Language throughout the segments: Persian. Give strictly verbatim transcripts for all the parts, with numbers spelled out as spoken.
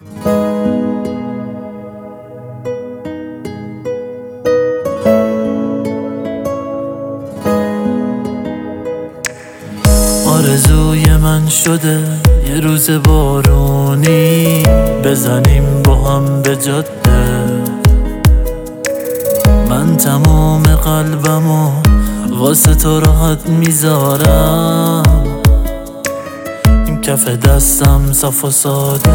آرزوی من شده یه روز بارونی بزنیم با هم به جاده. من تمام قلبمو واسه تو راحت میذارم، این کف دستم صاف و ساده.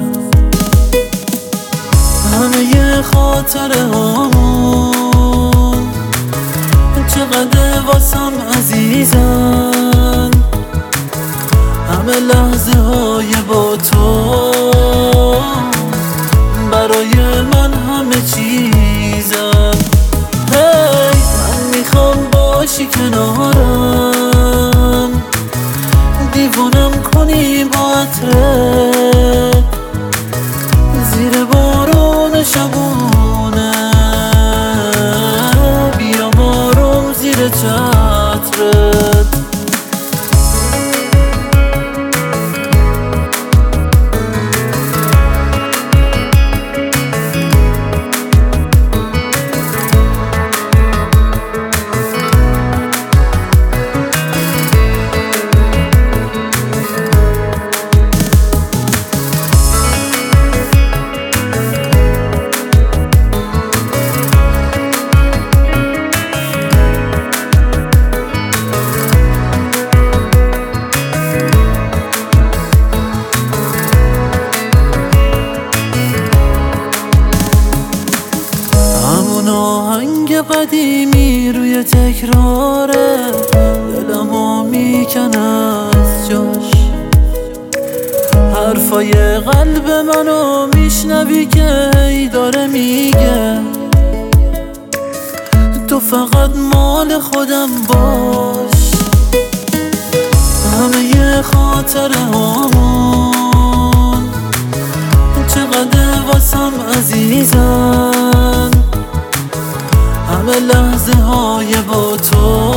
همه ی خاطره هامون چقدر واسم عزیزن، همه لحظه های با تو برای من همه چیزن. هی من میخوام باشی کنارم، دیوونم کنی با عطرت، زیر بارون شبونه بیا بارم زیر چترت. آهنگ قدیمی روی تکراره، دلمو میکنه از جاش. حرفای قلب منو میشنوی که هی داره میگه تو فقط مال خودم باش. همه ی خاطره هامون چقدر واسم عزیزن، همه لحظه های با تو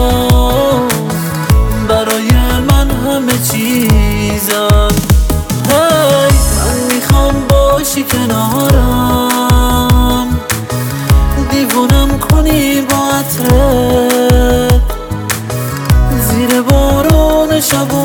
برای من همه چیزن. هی من میخوام باشی کنارم، دیوونم کنی با عطرت، زیر بارون شب